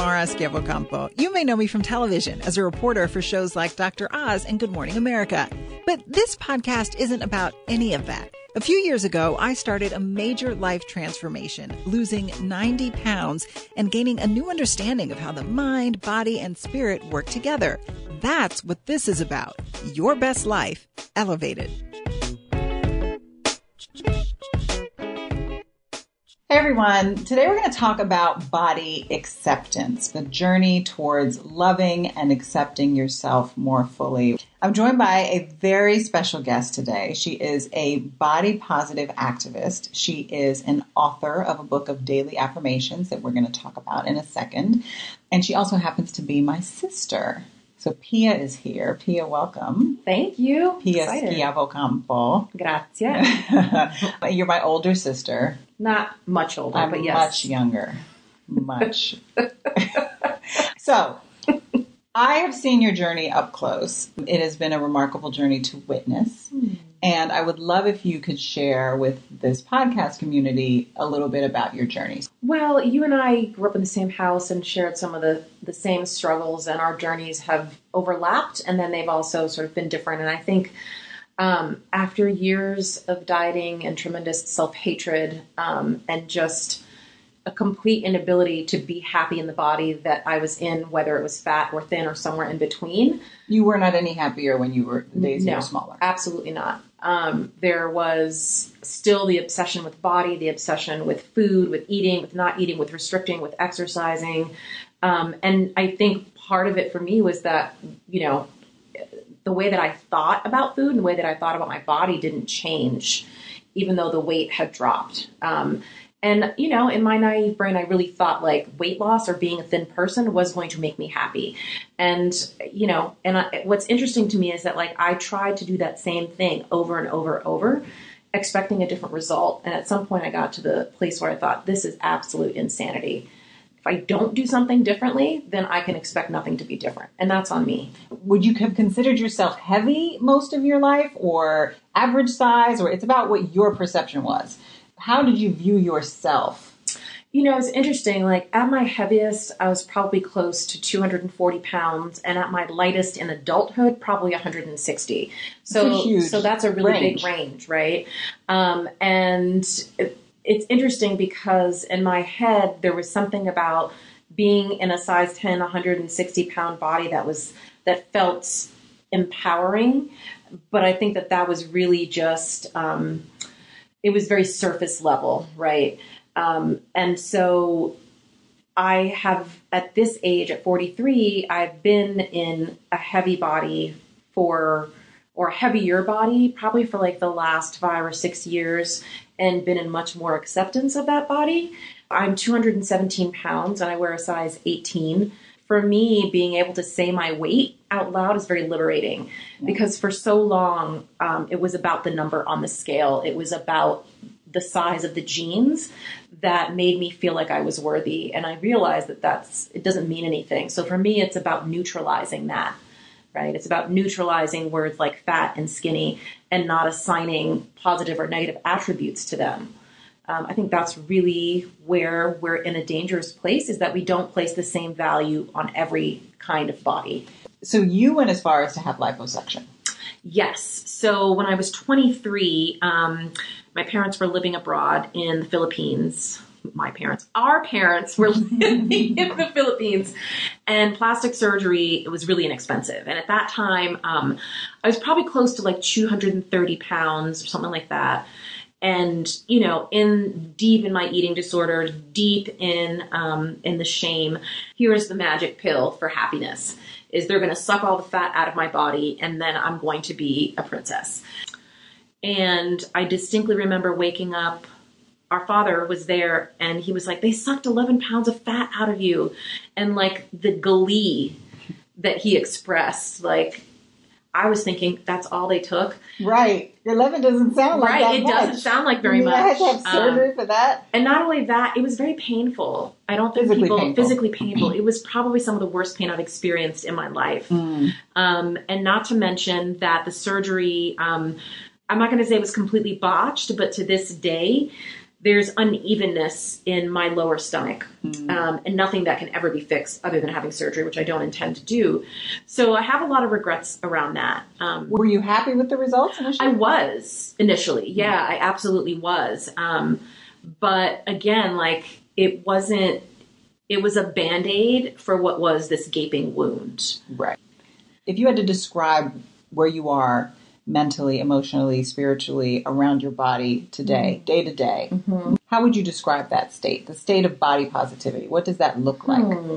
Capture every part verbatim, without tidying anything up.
Mara Schiavocampo. You may know me from television as a reporter for shows like Doctor Oz and Good Morning America. But this podcast isn't about any of that. A few years ago, I started a major life transformation, losing ninety pounds and gaining a new understanding of how the mind, body, and spirit work together. That's what this is about. Your best life, elevated. Hey everyone, today we're going to talk about body acceptance, the journey towards loving and accepting yourself more fully. I'm joined by a very special guest today. She is a body positive activist. She is an author of a book of daily affirmations that we're going to talk about in a second. And she also happens to be my sister. So Pia is here. Pia, welcome. Thank you. Pia Schiavocampo. Grazie. You're my older sister. Not much older, I'm but yes. much younger. Much. So, I have seen your journey up close. It has been a remarkable journey to witness. Mm. And I would love if you could share with this podcast community a little bit about your journey. Well, you and I grew up in the same house and shared some of the, the same struggles, and our journeys have overlapped, and then they've also sort of been different. And I think um, after years of dieting and tremendous self-hatred um, and just a complete inability to be happy in the body that I was in, whether it was fat or thin or somewhere in between. You were not any happier when you were days no, you were smaller. Absolutely not. Um, there was still the obsession with body, the obsession with food, with eating, with not eating, with restricting, with exercising. Um, and I think part of it for me was that, you know, the way that I thought about food and the way that I thought about my body didn't change, even though the weight had dropped. Um, And, you know, in my naive brain, I really thought like weight loss or being a thin person was going to make me happy. And, you know, and I, what's interesting to me is that like I tried to do that same thing over and over and over, expecting a different result. And at some point I got to the place where I thought, this is absolute insanity. If I don't do something differently, then I can expect nothing to be different. And that's on me. Would you have considered yourself heavy most of your life or average size, or it's about what your perception was? How did you view yourself? You know, it's interesting. Like at my heaviest, I was probably close to two hundred forty pounds. And at my lightest in adulthood, probably one hundred sixty. So, that's a huge so that's a really range. big range, right? Um, and it, it's interesting because in my head, there was something about being in a size ten, one hundred sixty pound body that was, that felt empowering. But I think that that was really just, um, it was very surface level, right? Um, and so I have, at this age, at forty-three, I've been in a heavy body for, or a heavier body, probably for like the last five or six years, and been in much more acceptance of that body. I'm two hundred seventeen pounds and I wear a size eighteen. For me, being able to say my weight out loud is very liberating because for so long, um, it was about the number on the scale. It was about the size of the jeans that made me feel like I was worthy. And I realized that that's, it doesn't mean anything. So for me, it's about neutralizing that, right? It's about neutralizing words like fat and skinny and not assigning positive or negative attributes to them. Um, I think that's really where we're in a dangerous place, is that we don't place the same value on every kind of body. So you went as far as to have liposuction? Yes. So when I was twenty-three, um, my parents were living abroad in the Philippines. My parents, our parents were living in the Philippines, and plastic surgery, it was really inexpensive. And at that time, um, I was probably close to like two hundred thirty pounds or something like that. And, you know, in deep in my eating disorder, deep in, um, in the shame, here's the magic pill for happiness, is they're going to suck all the fat out of my body and then I'm going to be a princess. And I distinctly remember waking up, our father was there and he was like, they sucked eleven pounds of fat out of you. And like the glee that he expressed, like, I was thinking that's all they took. Right. eleven doesn't sound like right. that It much. doesn't sound like very you much. I had to have surgery um, for that. And not only that, it was very painful. I don't think Physically people painful. physically painful. It was probably some of the worst pain I've experienced in my life. Mm. Um, and not to mention that the surgery, um, I'm not going to say it was completely botched, but to this day, there's unevenness in my lower stomach, Mm. um, and nothing that can ever be fixed other than having surgery, which I don't intend to do. So I have a lot of regrets around that. Um, Were you happy with the results initially? I was initially. Yeah, I absolutely was. Um, but again, like it wasn't, it was a Band-Aid for what was this gaping wound. Right. If you had to describe where you are mentally, emotionally, spiritually around your body today, Mm-hmm. day to day, Mm-hmm. how would you describe that state, the state of body positivity? What does that look like? Hmm.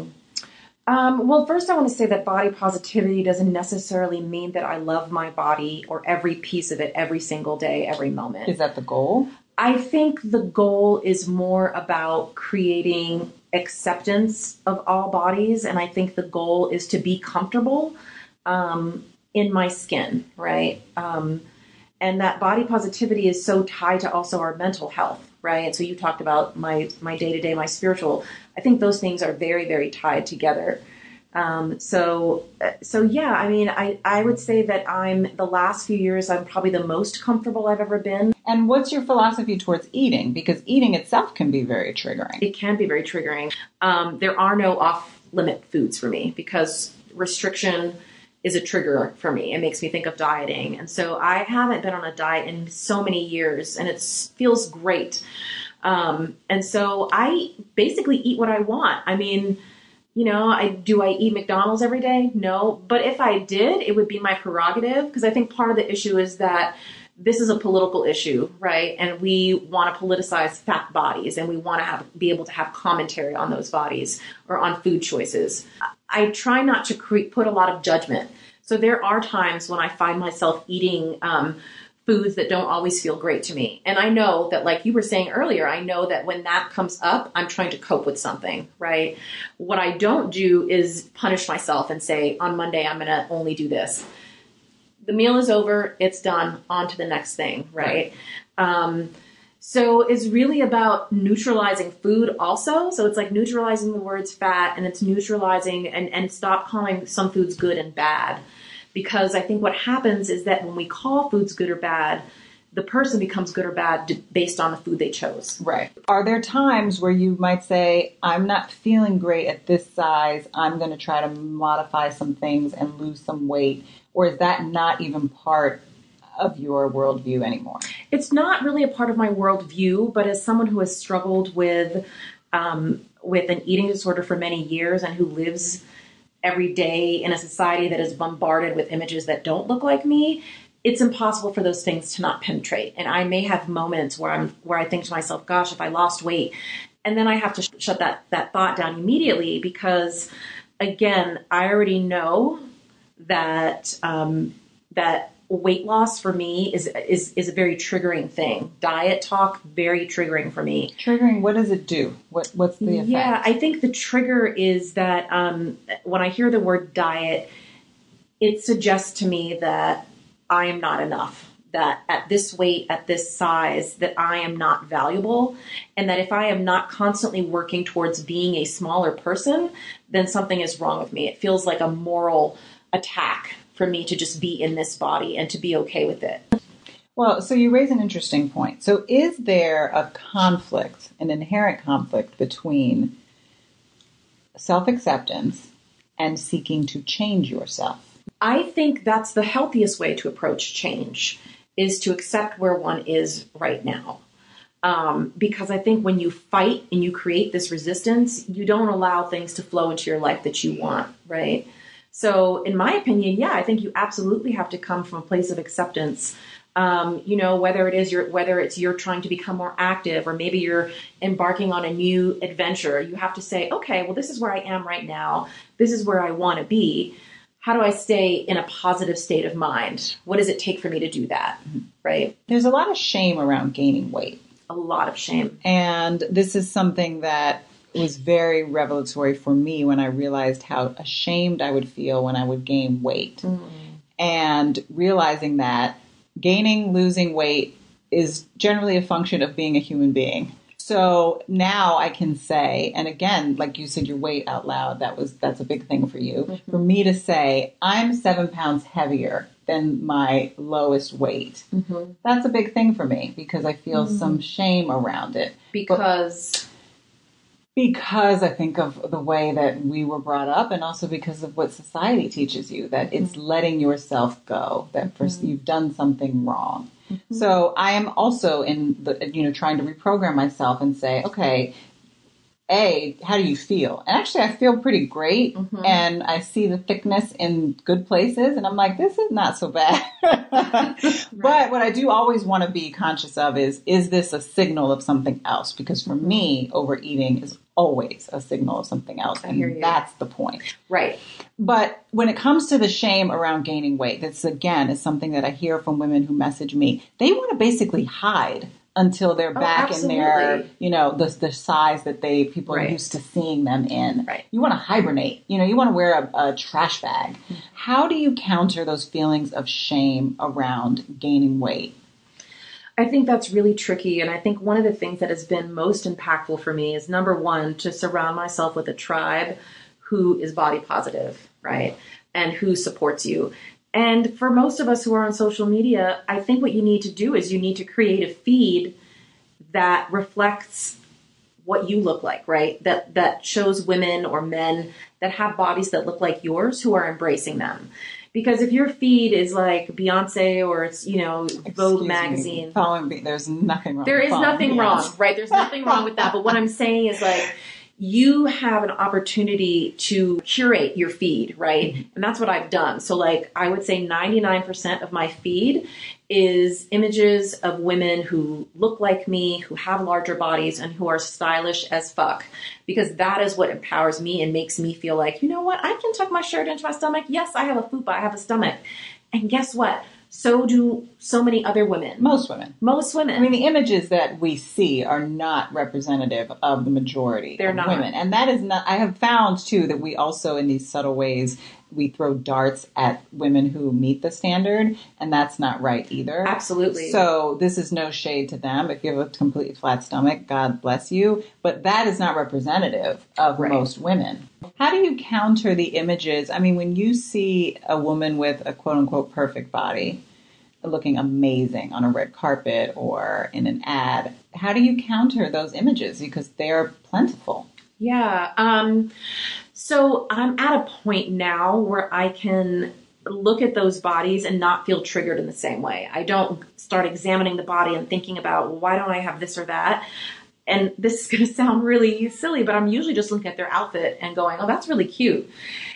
Um, well, first I want to say that body positivity doesn't necessarily mean that I love my body or every piece of it every single day, every moment. Is that the goal? I think the goal is more about creating acceptance of all bodies. And I think the goal is to be comfortable um, in my skin, right? Um, and that body positivity is so tied to also our mental health, right? And so you talked about my, my day-to-day, my spiritual. I think those things are very, very tied together. Um, so, so yeah, I mean, I, I would say that I'm the last few years, I'm probably the most comfortable I've ever been. And what's your philosophy towards eating? Because eating itself can be very triggering. It can be very triggering. Um, there are no off-limit foods for me because restriction is a trigger for me. It makes me think of dieting. And so I haven't been on a diet in so many years, and it feels great. Um, and so I basically eat what I want. I mean, you know, I do I eat McDonald's every day? No. But if I did, it would be my prerogative, because I think part of the issue is that this is a political issue, right? And we want to politicize fat bodies, and we want to have be able to have commentary on those bodies or on food choices. I try not to cre- put a lot of judgment. So there are times when I find myself eating um, foods that don't always feel great to me. And I know that, like you were saying earlier, I know that when that comes up, I'm trying to cope with something, right? What I don't do is punish myself and say, on Monday, I'm going to only do this. The meal is over, it's done, on to the next thing, right? Um, so it's really about neutralizing food also. So it's like neutralizing the words fat, and it's neutralizing and, and stop calling some foods good and bad. Because I think what happens is that when we call foods good or bad, the person becomes good or bad based on the food they chose. Right. Are there times where you might say, I'm not feeling great at this size, I'm going to try to modify some things and lose some weight? Or is that not even part of your worldview anymore? It's not really a part of my worldview, but as someone who has struggled with um, with an eating disorder for many years and who lives every day in a society that is bombarded with images that don't look like me, it's impossible for those things to not penetrate. And I may have moments where I'm where I think to myself, gosh, if I lost weight, and then I have to sh- shut that that thought down immediately, because again, I already know that um, that weight loss for me is is is a very triggering thing. Diet talk, very triggering for me. Triggering, what does it do? What What's the effect? Yeah, I think the trigger is that um, when I hear the word diet, it suggests to me that I am not enough, that at this weight, at this size, that I am not valuable, and that if I am not constantly working towards being a smaller person, then something is wrong with me. It feels like a moral attack for me to just be in this body and to be okay with it. Well, so you raise an interesting point. So is there a conflict, an inherent conflict between self-acceptance and seeking to change yourself? I think that's the healthiest way to approach change, is to accept where one is right now. Um, because I think when you fight and you create this resistance, you don't allow things to flow into your life that you want, right? So in my opinion, yeah, I think you absolutely have to come from a place of acceptance. Um, you know, whether it is your, whether it's you're trying to become more active, or maybe you're embarking on a new adventure, you have to say, okay, well, this is where I am right now. This is where I want to be. How do I stay in a positive state of mind? What does it take for me to do that? Right? There's a lot of shame around gaining weight. A lot of shame. And this is something that was very revelatory for me when I realized how ashamed I would feel when I would gain weight. Mm. And realizing that gaining, losing weight is generally a function of being a human being. So now I can say, and again, like you said, your weight out loud, that was, that's a big thing for you. Mm-hmm. For me to say, I'm seven pounds heavier than my lowest weight. Mm-hmm. That's a big thing for me because I feel Mm-hmm. some shame around it. Because... Because I think of the way that we were brought up and also because of what society teaches you, that it's mm-hmm. letting yourself go, that first mm-hmm. you've done something wrong. Mm-hmm. So I am also in the, you know, trying to reprogram myself and say, okay, A, how do you feel? And actually, I feel pretty great, mm-hmm. and I see the thickness in good places, and I'm like, this is not so bad. Right. But what I do always want to be conscious of is, is this a signal of something else? Because for mm-hmm. me, overeating is always a signal of something else, I hear and you. That's the point. Right. But when it comes to the shame around gaining weight, this, again, is something that I hear from women who message me. They want to basically hide until they're oh, back absolutely. in their, you know, the the size that they people right. are used to seeing them in. Right. You want to hibernate. You know, you want to wear a, a trash bag. Mm-hmm. How do you counter those feelings of shame around gaining weight? I think that's really tricky. And I think one of the things that has been most impactful for me is, number one, to surround myself with a tribe who is body positive, right? And who supports you. And for most of us who are on social media, I think what you need to do is you need to create a feed that reflects what you look like, right? That that shows women or men that have bodies that look like yours who are embracing them. Because if your feed is like Beyonce or it's, you know, Vogue Excuse magazine. Me. Following me, there's nothing wrong There with is nothing me, wrong, yes. right? There's nothing wrong with that. But what I'm saying is like, you have an opportunity to curate your feed, right? Mm-hmm. And that's what I've done. So like, I would say ninety-nine percent of my feed is images of women who look like me, who have larger bodies, and who are stylish as fuck. Because that is what empowers me and makes me feel like, you know what? I can tuck my shirt into my stomach. Yes, I have a fupa. I have a stomach. And guess what? So do so many other women. Most women. Most women. I mean, the images that we see are not representative of the majority They're of not. women. And that is not, I have found too that we also, in these subtle ways, we throw darts at women who meet the standard, and that's not right either. Absolutely. So this is no shade to them. If you have a completely flat stomach, God bless you. But that is not representative of right. most women. How do you counter the images? I mean, when you see a woman with a quote unquote perfect body looking amazing on a red carpet or in an ad, how do you counter those images? Because they're plentiful. Yeah. Um, so I'm at a point now where I can look at those bodies and not feel triggered in the same way. I don't start examining the body and thinking about, well, why don't I have this or that? And this is going to sound really silly, but I'm usually just looking at their outfit and going, oh, that's really cute.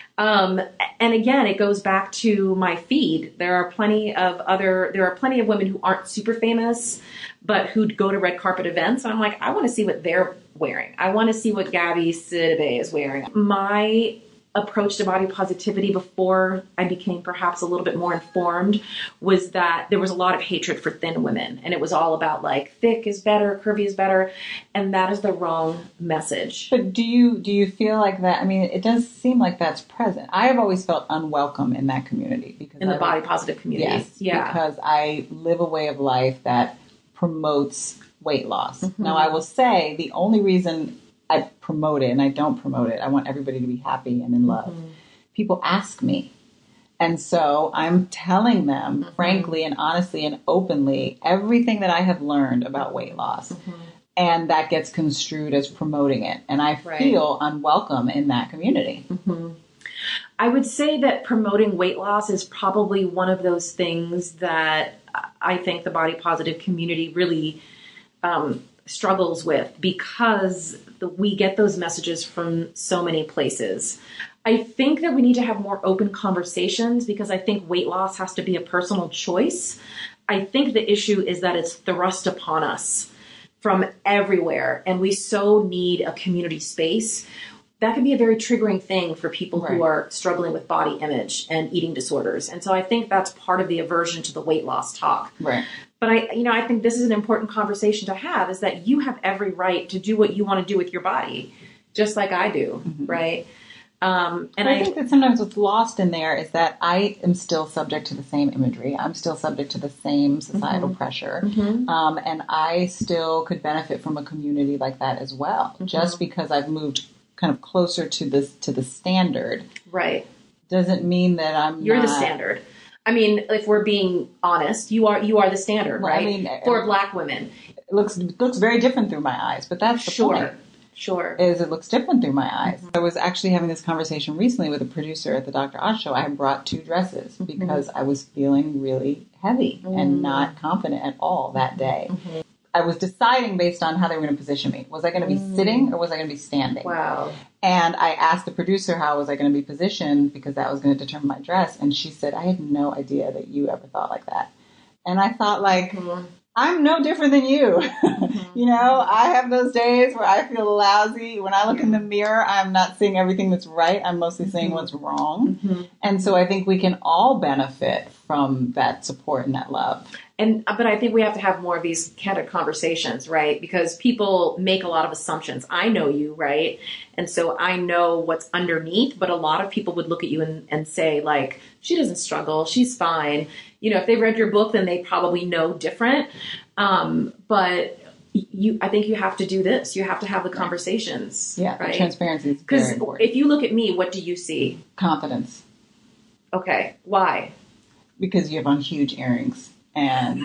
Um, and again, it goes back to my feed. There are plenty of other, there are plenty of women who aren't super famous, but who go to red carpet events. And I'm like, I want to see what they're wearing. I want to see what Gabby Sidibe is wearing. My approach to body positivity before I became perhaps a little bit more informed was that there was a lot of hatred for thin women. And it was all about like thick is better, curvy is better. And that is the wrong message. But do you do you feel like that? I mean, it does seem like that's present. I have always felt unwelcome in that community. because In the I, body positive community. Yes, yeah. because I live a way of life that promotes weight loss. Mm-hmm. Now, I will say the only reason I promote it, and I don't promote it, I want everybody to be happy and in love. Mm-hmm. People ask me. And so I'm telling them, mm-hmm. frankly and honestly and openly, everything that I have learned about weight loss. Mm-hmm. And that gets construed as promoting it. And I right. feel unwelcome in that community. Mm-hmm. I would say that promoting weight loss is probably one of those things that I think the body positive community really um, struggles with, because the, we get those messages from so many places. I think that we need to have more open conversations, because I think weight loss has to be a personal choice. I think the issue is that it's thrust upon us from everywhere, and we so need a community space. That can be a very triggering thing for people right. who are struggling with body image and eating disorders. And so I think that's part of the aversion to the weight loss talk. Right. But I, you know, I think this is an important conversation to have, is that you have every right to do what you want to do with your body, just like I do. Mm-hmm. Right. Um, and I, I think that sometimes what's lost in there is that I am still subject to the same imagery. I'm still subject to the same societal mm-hmm. pressure. Mm-hmm. Um, and I still could benefit from a community like that as well, mm-hmm. just because I've moved kind of closer to this to the standard. Right. Doesn't mean that I'm You're not, the standard. I mean, if we're being honest, you are you are the standard, Well, right? I mean, for Black women, it looks it looks very different through my eyes, but that's the sure, point. sure, Is it looks different through my eyes. Mm-hmm. I was actually having this conversation recently with a producer at the Doctor Oz show. I had brought two dresses Mm-hmm. because I was feeling really heavy Mm-hmm. and not confident at all that day. Mm-hmm. I was deciding based on how they were going to position me. Was I going to be Mm. sitting or was I going to be standing? Wow. And I asked the producer how was I going to be positioned because that was going to determine my dress. And she said, I had no idea that you ever thought like that. And I thought, like, Mm-hmm. I'm no different than you. Mm-hmm. You know, I have those days where I feel lousy. When I look in the mirror, I'm not seeing everything that's right. I'm mostly seeing Mm-hmm. what's wrong. Mm-hmm. And so I think we can all benefit from that support and that love. And but I think we have to have more of these candid conversations, right? Because people make a lot of assumptions. I know you, right? And so I know what's underneath, but a lot of people would look at you and, and say, like, she doesn't struggle, she's fine. You know, if they read your book, then they probably know different. Um, but you, I think you have to do this. You have to have the conversations. Yeah, right? the transparency is very Because important. if you look at me, what do you see? Confidence. Okay, why? Because you have on huge earrings and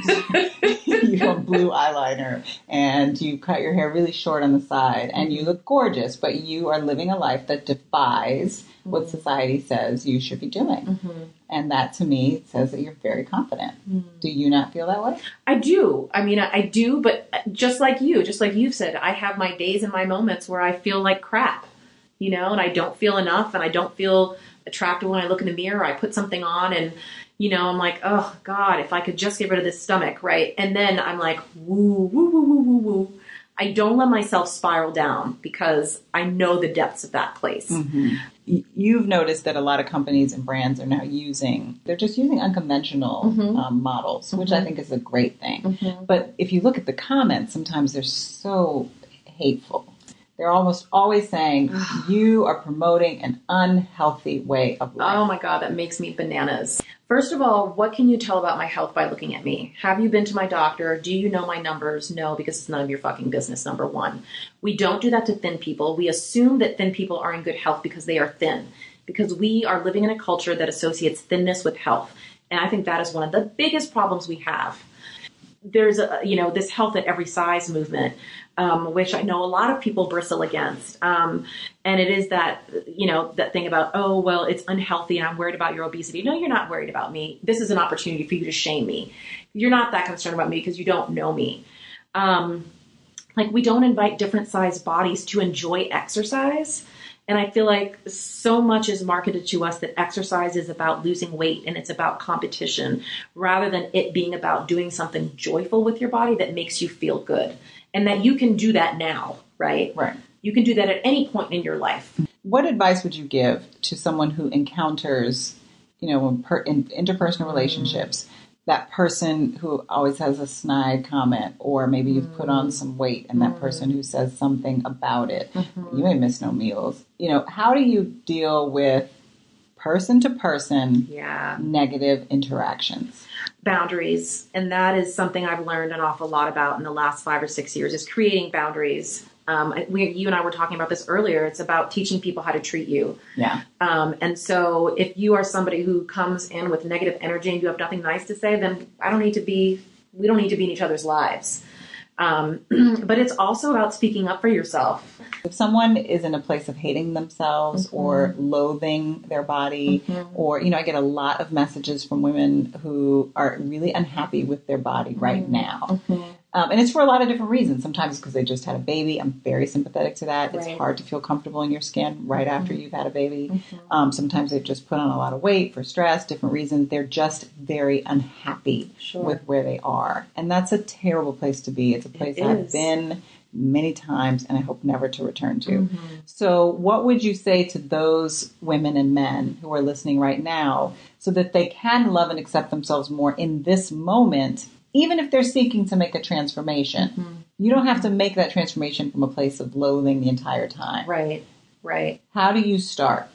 you have blue eyeliner and you cut your hair really short on the side and you look gorgeous, but you are living a life that defies what society says you should be doing. Mm-hmm. And that to me says that you're very confident. Mm-hmm. Do you not feel that way? I do. I mean, I do, but just like you, just like you've said, I have my days and my moments where I feel like crap, you know, and I don't feel enough and I don't feel attractive when I look in the mirror. I put something on and, you know, I'm like, oh God, if I could just get rid of this stomach, right? And then I'm like, woo, woo, woo, woo, woo, woo. I don't let myself spiral down because I know the depths of that place. Mm-hmm. You've noticed that a lot of companies and brands are now using, they're just using unconventional Mm-hmm. um, models, which Mm-hmm. I think is a great thing. Mm-hmm. But if you look at the comments, sometimes they're so hateful. They're almost always saying, you are promoting an unhealthy way of life. Oh my God, that makes me bananas. First of all, what can you tell about my health by looking at me? Have you been to my doctor? Do you know my numbers? No, because it's none of your fucking business, number one. We don't do that to thin people. We assume that thin people are in good health because they are thin, because we are living in a culture that associates thinness with health. And I think that is one of the biggest problems we have. There's a, you know, this health at every size movement, um, which I know a lot of people bristle against. Um, and it is that, you know, that thing about, oh, well, it's unhealthy and I'm worried about your obesity. No, you're not worried about me. This is an opportunity for you to shame me. You're not that concerned about me because you don't know me. Um, like we don't invite different sized bodies to enjoy exercise. And I feel like so much is marketed to us that exercise is about losing weight and it's about competition rather than it being about doing something joyful with your body that makes you feel good. And that you can do that now, right? Right. You can do that at any point in your life. What advice would you give to someone who encounters, you know, in, per, in interpersonal relationships, that person who always has a snide comment, or maybe you've put on some weight and that person who says something about it, Mm-hmm. you ain't miss no meals. You know, how do you deal with person to person Yeah. negative interactions? Boundaries. And that is something I've learned an awful lot about in the last five or six years is creating boundaries. Um, we, you and I were talking about this earlier. It's about teaching people how to treat you. Yeah. Um, and so if you are somebody who comes in with negative energy and you have nothing nice to say, then I don't need to be, we don't need to be in each other's lives. Um, but it's also about speaking up for yourself. If someone is in a place of hating themselves Mm-hmm. or loathing their body, Mhm. or, you know, I get a lot of messages from women who are really unhappy with their body right now. Mm-hmm. Um, and it's for a lot of different reasons. Sometimes it's because they just had a baby. I'm very sympathetic to that. It's Right. hard to feel comfortable in your skin right after you've had a baby. Mhm. Um, sometimes they've just put on a lot of weight for stress, different reasons. They're just very unhappy Sure. with where they are. And that's a terrible place to be. It's a place It I've is. been many times and I hope never to return to. Mhm. So what would you say to those women and men who are listening right now so that they can love and accept themselves more in this moment, even if they're seeking to make a transformation? Mm-hmm. You don't have to make that transformation from a place of loathing the entire time. Right, right. How do you start?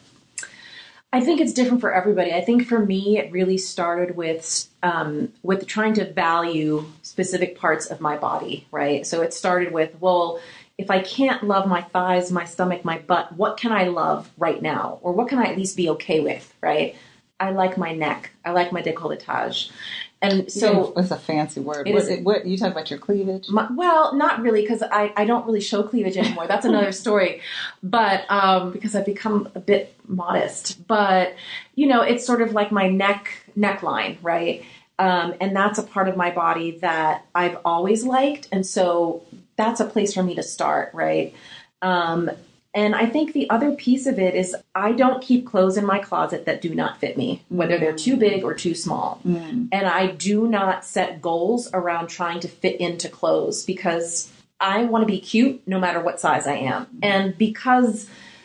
I think it's different for everybody. I think for me, it really started with um, with trying to value specific parts of my body, right? So it started with, well, if I can't love my thighs, my stomach, my butt, what can I love right now? Or what can I at least be okay with, right? I like my neck. I like my décolletage. And so it's a fancy word. It what, is, it, what you talk about your cleavage? My, well, not really, because I, I don't really show cleavage anymore. That's another story. But um, because I've become a bit modest. But, you know, it's sort of like my neck neckline, right? Um, and that's a part of my body that I've always liked. And so that's a place for me to start, right? Um, and I think the other piece of it is I don't keep clothes in my closet that do not fit me, whether they're too big or too small. Mm. And I do not set goals around trying to fit into clothes because I want to be cute no matter what size I am. Mm. And because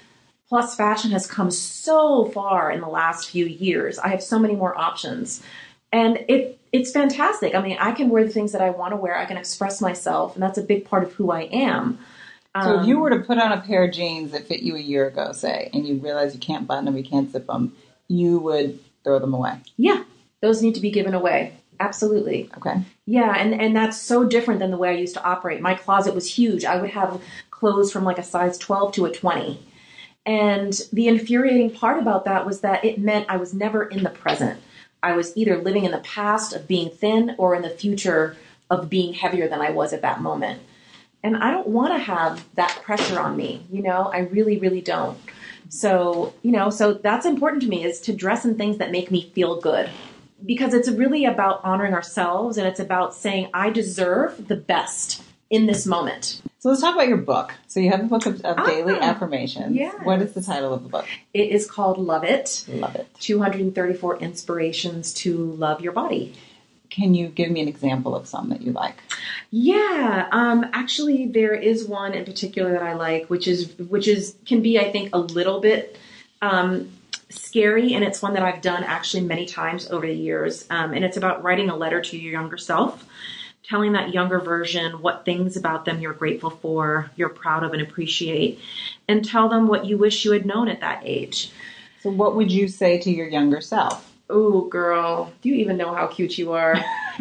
plus fashion has come so far in the last few years, I have so many more options. And it it's fantastic. I mean, I can wear the things that I want to wear. I can express myself. And that's a big part of who I am. So if you were to put on a pair of jeans that fit you a year ago, say, and you realize you can't button them, you can't zip them, you would throw them away? Yeah. Those need to be given away. Absolutely. Okay. Yeah. And, and that's so different than the way I used to operate. My closet was huge. I would have clothes from like a size twelve to a twenty. And the infuriating part about that was that it meant I was never in the present. I was either living in the past of being thin or in the future of being heavier than I was at that moment. And I don't want to have that pressure on me, you know, I really, really don't. So, you know, so that's important to me is to dress in things that make me feel good because it's really about honoring ourselves and it's about saying I deserve the best in this moment. So let's talk about your book. So you have a book of, of ah, daily affirmations. Yes. What is the title of the book? It is called Love It. Love It. two hundred thirty-four Inspirations to Love Your Body. Can you give me an example of some that you like? Yeah, um, actually, there is one in particular that I like, which is which is can be, I think, a little bit um, scary, and it's one that I've done actually many times over the years. Um, and it's about writing a letter to your younger self, telling that younger version what things about them you're grateful for, you're proud of, and appreciate, and tell them what you wish you had known at that age. So, what would you say to your younger self? Oh, girl, do you even know how cute you are?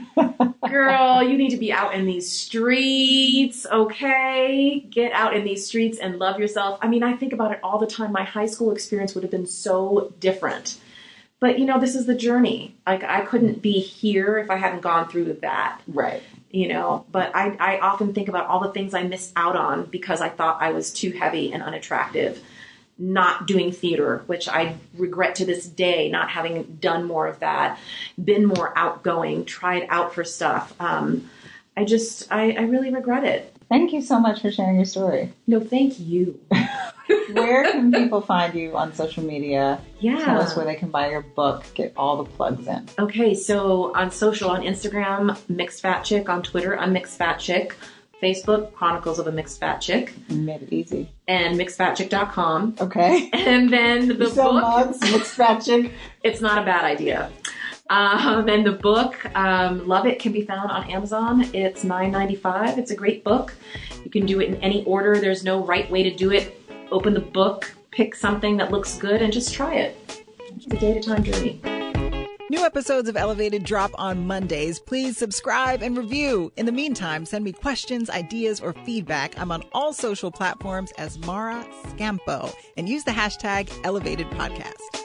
Girl, you need to be out in these streets, okay? Get out in these streets and love yourself. I mean, I think about it all the time. My high school experience would have been so different. But, you know, this is the journey. Like, I couldn't be here if I hadn't gone through that. Right. You know, but I, I often think about all the things I missed out on because I thought I was too heavy and unattractive. Not doing theater, which I regret to this day, not having done more of that, been more outgoing, tried out for stuff. Um, I just, I, I really regret it. Thank you so much for sharing your story. No, thank you. Where can people find you on social media? Yeah. Tell us where they can buy your book. Get all the plugs in. Okay, so on social, on Instagram, Mixed Fat Chick. On Twitter, I'm Mixed Fat Chick. Facebook, Chronicles of a Mixed Fat Chick. You made it easy. And mixed fat chick dot com. Okay. And then the you sell book. mugs, Mixed Fat Chick. It's not a bad idea. Um, and the book, um, Love It, can be found on Amazon. It's nine ninety-five. It's a great book. You can do it in any order. There's no right way to do it. Open the book, pick something that looks good, and just try it. It's a day-to-time journey. New episodes of Elevated drop on Mondays. Please subscribe and review. In the meantime, send me questions, ideas, or feedback. I'm on all social platforms as Mara Scampo and use the hashtag Elevated Podcast.